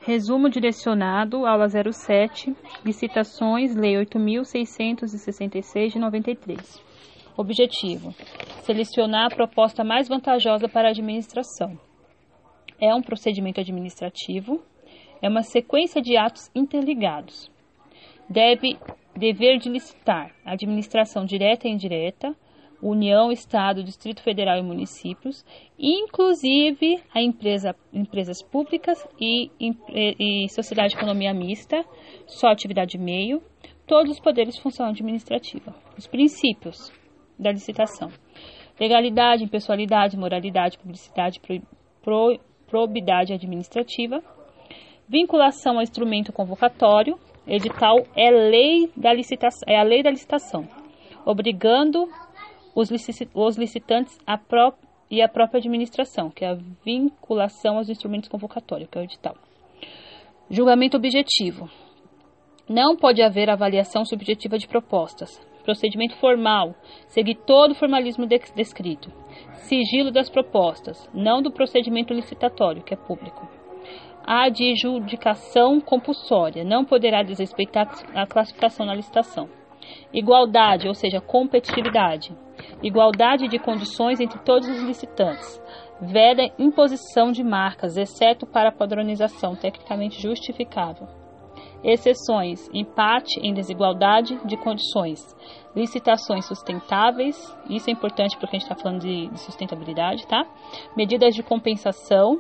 Resumo direcionado, aula 07, licitações, Lei 8.666 de 93. Objetivo: selecionar a proposta mais vantajosa para a administração. É um procedimento administrativo, é uma sequência de atos interligados. Dever de licitar, administração direta e indireta, União, Estado, Distrito Federal e municípios, inclusive a empresas públicas e sociedade de economia mista, só atividade meio, todos os poderes de função administrativa. Os princípios da licitação: legalidade, impessoalidade, moralidade, publicidade, probidade administrativa, vinculação ao instrumento convocatório. Edital é a lei da licitação, obrigando os licitantes e a própria administração, que é a vinculação aos instrumentos convocatórios, que é o edital. Julgamento objetivo: não pode haver avaliação subjetiva de propostas. Procedimento formal: seguir todo o formalismo descrito. Sigilo das propostas, não do procedimento licitatório, que é público. Adjudicação compulsória: não poderá desrespeitar a classificação na licitação. Igualdade, ou seja, competitividade. Igualdade de condições entre todos os licitantes. Veda imposição de marcas, exceto para padronização tecnicamente justificável. Exceções: empate em desigualdade de condições. Licitações sustentáveis, isso é importante porque a gente está falando de sustentabilidade, tá? Medidas de compensação,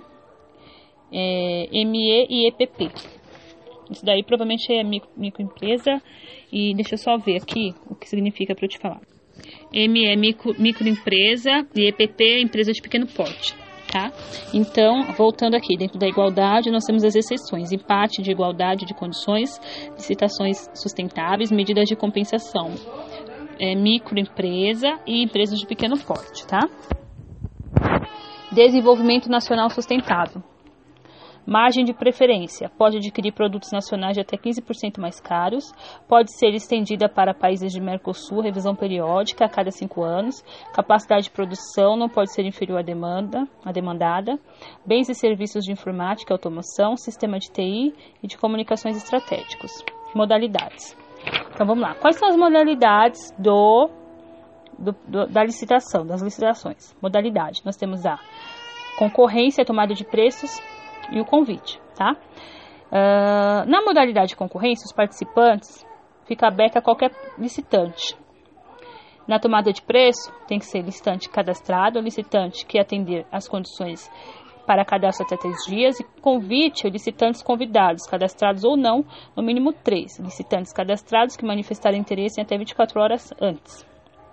ME e EPP. Isso daí provavelmente é microempresa, e deixa eu só ver aqui o que significa para eu te falar. ME é microempresa e EPP é empresa de pequeno porte, tá? Então, voltando aqui, dentro da igualdade nós temos as exceções: empate de igualdade de condições, licitações sustentáveis, medidas de compensação, microempresa e empresas de pequeno porte, tá? Desenvolvimento nacional sustentável. Margem de preferência: pode adquirir produtos nacionais de até 15% mais caros, pode ser estendida para países de Mercosul, revisão periódica a cada 5 anos, capacidade de produção não pode ser inferior à demandada, bens e serviços de informática, automoção, sistema de TI e de comunicações estratégicos. Modalidades. Então vamos lá. Quais são as modalidades da licitação, das licitações? Modalidade: nós temos a concorrência, tomada de preços, e o convite, tá? Na modalidade de concorrência, os participantes fica aberta a qualquer licitante. Na tomada de preço, tem que ser licitante cadastrado, licitante que atender às condições para cadastro até 3 dias, e convite, licitantes convidados, cadastrados ou não, no mínimo 3, licitantes cadastrados que manifestarem interesse em até 24 horas antes.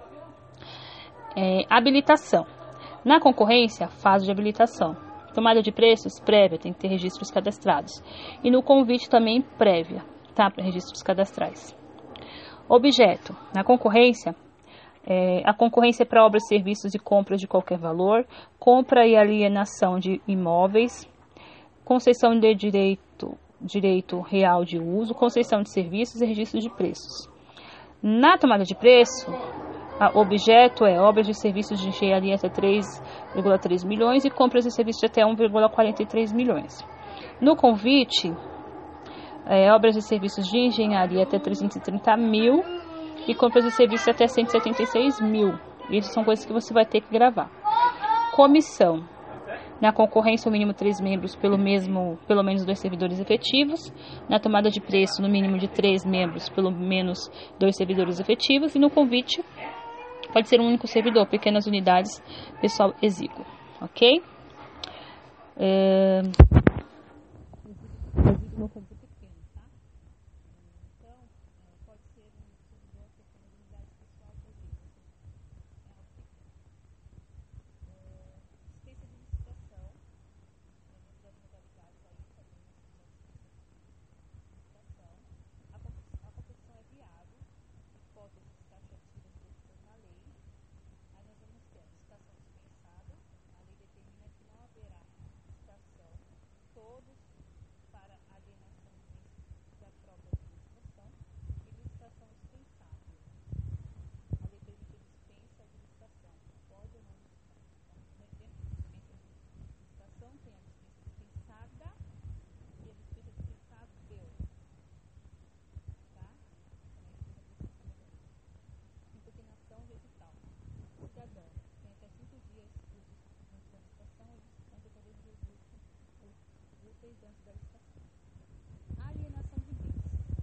Habilitação. Na concorrência, fase de habilitação. Tomada de preços prévia, tem que ter registros cadastrados. E no convite também prévia, tá? Para registros cadastrais. Objeto: na concorrência, a concorrência é para obras, serviços e compras de qualquer valor, compra e alienação de imóveis, concessão de direito real de uso, concessão de serviços e registro de preços. Na tomada de preço, objeto é obras de serviços de engenharia até 3,3 milhões e compras de serviços de até 1,43 milhões. No convite, obras de serviços de engenharia até 330 mil e compras de serviços até 176 mil. Isso são coisas que você vai ter que gravar. Comissão: na concorrência, o mínimo 3 membros, pelo menos 2 servidores efetivos. Na tomada de preço, no mínimo de 3 membros, pelo menos 2 servidores efetivos. E no convite, pode ser um único servidor, pequenas unidades, pessoal exíguo, ok? Aí nós vamos ter a licitação dispensada. A lei determina que não haverá licitação 3 antes da licitação. Alienação de bens.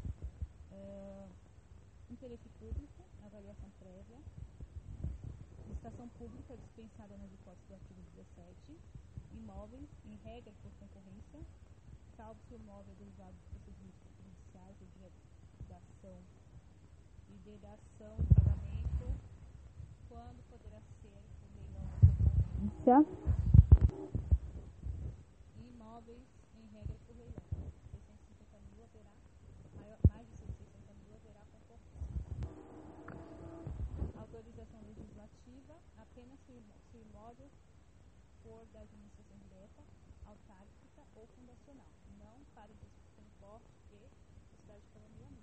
Interesse público, avaliação prévia. Licitação pública dispensada nas hipóteses do artigo 17. Imóveis, em regra por concorrência, salvo se o imóvel é derivado de procedimentos judiciais ou de dação e de dação de pagamento, quando poderá ser por leilão ou concorrência. Imóveis, em regra por leilão. 650 mil haverá, mais de 660 mil haverá concorrência. Autorização legislativa, apenas se o imóvel for da administração direta, autárquica ou fundacional, não para transporte de sociedade de economia